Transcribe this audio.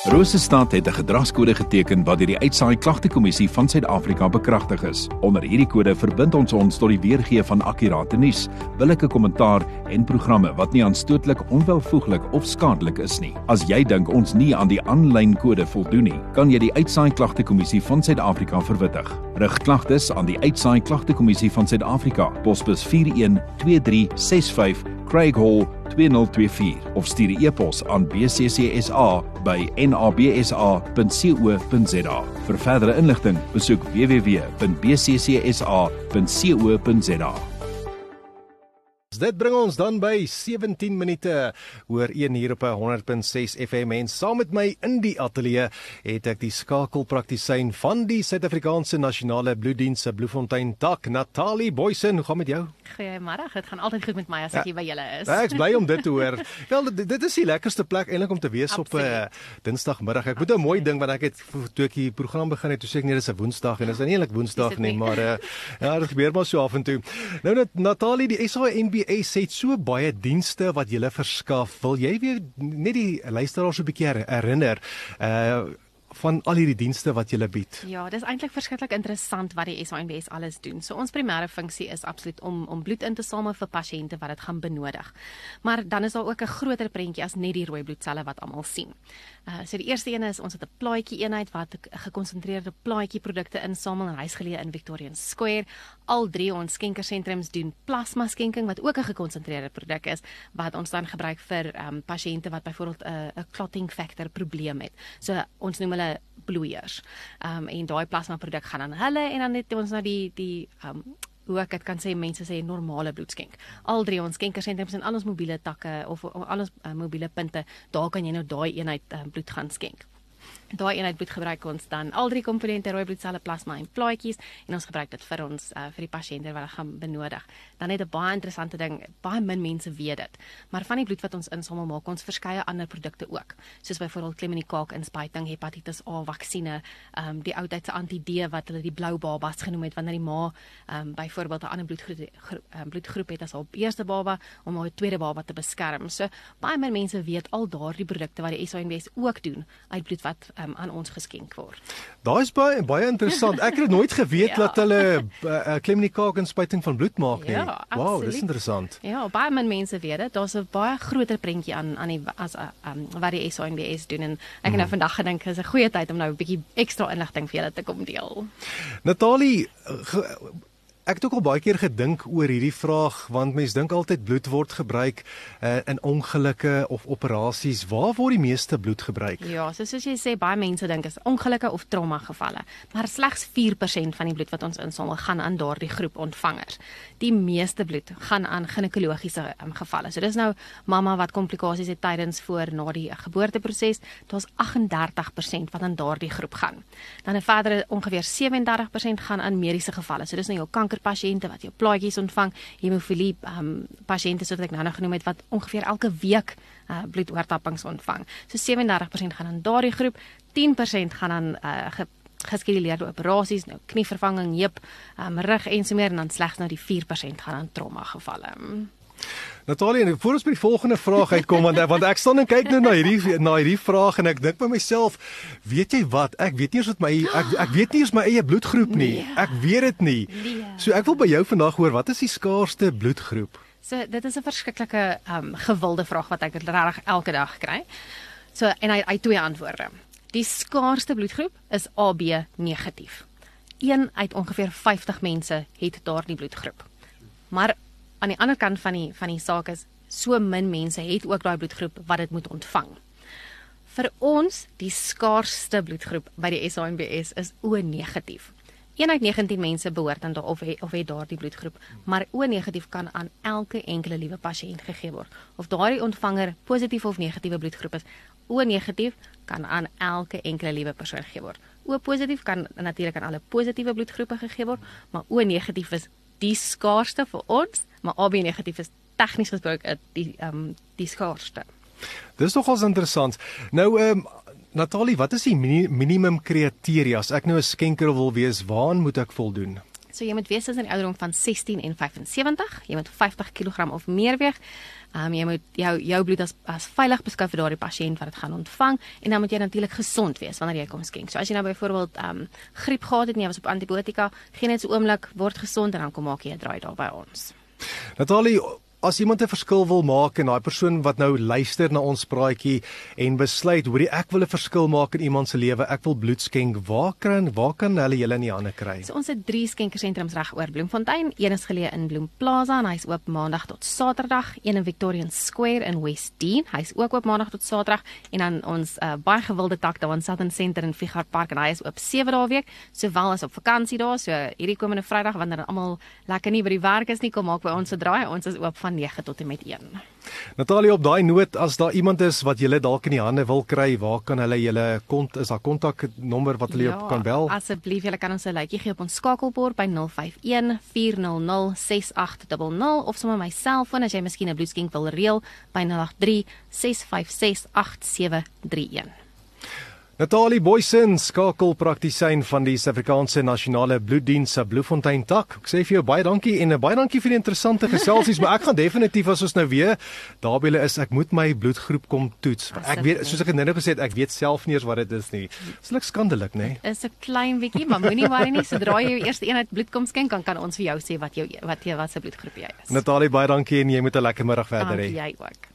Rosestad het 'n gedragskode geteken wat deur die Uitsaai Klagtekommissie van Suid-Afrika bekragtig is. Onder hierdie kode verbind ons tot die weergee van akkurate nuus, billike kommentaar en programme wat nie aanstootlik, onwelvoeglik of skadelik is nie. As jy dink ons nie aan die aanlyn kode voldoen nie, kan jy die Uitsaai Klagtekommissie van Suid-Afrika verwittig. Rig klagtes aan die Uitsaai Klagtekommissie van Suid-Afrika, posbus 412365 Craig Hall 2024 of stuur 'n e-pos aan bccsa@nabsa.co.za. Vir verdere inligting, besoek www.bccsa.co.za. Dit bring ons dan by 17 minute oor 1 hier op 100.6 FM en saam met my in die ateljee het ek die skakelpraktisyn van die Suid-Afrikaanse Nasionale Bloeddiens se Bloemfontein tak, Natalie Boysen. Hoe gaan met jou? Goeiemôre, dit gaan altyd goed met my as ek hier by julle is. Ek is bly om dit te hoor. Wel, dit is die lekkerste plek eintlik om te wees. Absoluut. Op 'n Dinsdagmiddag. Ek moet 'n mooi ding want ek het toe ek die program begin het, toe sê ek nee, dis 'n Woensdag en dit is nie eintlik Woensdag nie, maar ja, dit gebeur maar so af en toe. Nou Natalie, die SANBS het so baie dienste wat jy verskaf. Wil jy weer net die luisteraars so 'n bietjie herinner van al hierdie dienste wat jy bied? Ja, dis eintlik verskriklik interessant wat die SANBS alles doen. So ons primêre funksie is absoluut om bloed in te samel vir pasiënte wat dit gaan benodig. Maar dan is daar ook 'n groter prentjie as net die rooi bloedselle wat almal sien. So die eerste een is ons het 'n plaatjie eenheid wat gekonsentreerde plaatjie produkte insamel en hy's geleë in Victorian Square. Al 3 ons skenkersentrums doen plasma skenking wat ook 'n gekonsentreerde produk is wat ons dan gebruik vir pasiënte wat byvoorbeeld 'n clotting factor probleem het. So ons noem hulle bloeiers. En daai plasma produk gaan aan hulle en dan het ons nou die hoe ek dit kan sê, mense sê normale bloedskenk. Al 3 ons skenkersentrums en al ons mobiele takke of al ons mobiele punte, daar kan jy nou daai eenheid bloed gaan skenk. Daai eenheid bloed gebruik ons dan al 3 komponente, rooi bloedselle, plasma en plaatjies en ons gebruik dit vir ons vir die pasiënte wat dit gaan benodig. Dan het 'n baie interessante ding, baie min mense weet dit, maar van die bloed wat ons insamel maak ons verskeie ander produkte ook, soos byvoorbeeld klemmenikaak inspuiting, hepatitis A vaksine, die ou tyd se anti-D wat hulle die blou babas genoem het wanneer die ma byvoorbeeld 'n ander bloedgroep het as haar eerste baba om haar tweede baba te beskerm. So baie min mense weet al daardie produkte wat die SANBS ook doen uit bloed wat aan ons geskenk word. Daar is baie interessant. Ek het nooit geweet dat hulle klemmenikaak inspuiting van bloed maak nie. Ja, wow, dis interessant. Ja, baie min mense weet dit. Daar's 'n baie groter prentjie aan die wat die SANBS doen en ek het nou vandag gedink is 'n goeie tyd om nou 'n bietjie ekstra inligting vir julle te kom deel. Natalie, ek het ook al baie keer gedink oor hierdie vraag, want mense dink altyd bloed word gebruik in ongelukke of operasies. Waar word die meeste bloed gebruik? Ja, soos jy sê, baie mense dink is ongelukke of trauma gevalle, maar slegs 4% van die bloed wat ons insamel gaan aan daardie groep ontvangers. Die meeste bloed gaan aan ginekologiese gevalle. So dis nou mamma wat komplikasies het tydens voor na die geboorteproses, daar's 38% wat aan daardie groep gaan. Dan 'n verdere ongeveer 37% gaan aan mediese gevalle. So dis nou jou kankerpasiënte wat jou plaatjies ontvang, hemofilie pasiënte soos ek nou genoem het wat ongeveer elke week bloedoortappings ontvang. So 37% gaan aan daardie groep, 10% gaan aan geskeduleerde operasies, nou knievervanging, heup, rug en so meer en dan slegs nou die 4% gaan aan trauma gevalle. Natalie, voor ons by die volgende vraag uitkom, want ek staan en kyk nou na hierdie vraag en ek dink by myself, weet jy wat, ek weet nie eens my eie bloedgroep nie. Nee. Ek weet dit nie. Nee. So ek wil by jou vandag hoor, wat is die skaarsste bloedgroep? So dit is 'n verskriklike gewilde vraag wat ek regtig elke dag kry. So en hy 2 antwoorde. Die skaarsste bloedgroep is AB negatief. 1 uit ongeveer 50 mense het daardie bloedgroep. Maar aan die ander kant van die saak is, so min mense het ook daai bloedgroep wat dit moet ontvang. Vir ons, die skaarsste bloedgroep by die SANBS is O negatief. 1 uit 19 mense behoort aan of het daardie bloedgroep, maar O negatief kan aan elke enkele liewe pasiënt gegee word. Of daardie ontvanger positief of negatiewe bloedgroep is, O negatief kan aan elke enkele liewe persoon gegee word. O positief kan natuurlik aan alle positiewe bloedgroepe gegee word, maar O negatief is die skaarsste vir ons, maar AB negatief is tegnies gesproke die skaarsste. Dis nogals interessant. Nou, Natalie, wat is die minimum kriteria as ek nou 'n skenker wil wees, waaraan moet ek voldoen? So jy moet wees tussen die ouderdom van 16 en 75, jy moet 50 kg of meer weeg. Jy moet jou bloed as veilig beskou vir daardie pasiënt wat dit gaan ontvang en dan moet jy natuurlik gesond wees wanneer jy kom skenk. So as jy nou byvoorbeeld griep gehad het en jy was op antibiotika, geen net so oomblik word gesond en dan kom maak jy 'n draai daar by ons. Natalie, as iemand 'n verskil wil maak en daai persoon wat nou luister na ons praatjie en besluit, hoorie ek wil 'n verskil maak in iemand se lewe, ek wil bloed skenk, waar kan hulle julle in die hande kry? So ons het 3 skenkersentrums reg oor Bloemfontein. Een is geleë in Bloem Plaza en hy's oop Maandag tot Saterdag. Een in Victorian Square in West Dean. Hy's ook oop Maandag tot Saterdag en dan ons baie gewilde tak daar in Sutton Center in Figart Park en hy is oop 7 dae 'n week, sowel as op vakansie daar. So hierdie komende Vrydag wanneer almal lekker nie by die werk is nie, kom maak by ons 'n draai. Ons is oop van 9 tot en met 1. Natalie, op daai noot, as daar iemand is wat julle dalk in die hande wil kry, waar kan hulle julle is daar kontaknommer wat hulle op kan bel? Asseblief, julle kan ons 'n lytjie gee op ons skakelbord by 051 400 6800 of sommer my selfoon as jy miskien 'n bloedskenk wil reël by 083 656 8731. Natalie Boysen, skakelpraktisyn van die Suid-Afrikaanse Nasionale Bloeddiens se Bloemfontein tak. Ek sê vir jou baie dankie en baie dankie vir die interessante geselsies, maar ek gaan definitief as ons nou weer daar by julle is, ek moet my bloedgroep kom toets. Ek weet, soos ek net gesê het, ek weet self nie eens wat dit is nie. Dis net skandelik, né? Is 'n klein bietjie, maar moenie worry nie, sodra jy jou eerste eenheid bloed kom skenk, dan kan ons vir jou sê wat se bloedgroep jy is. Natalie, baie dankie en jy moet 'n lekker middag verder hê. Jy ook.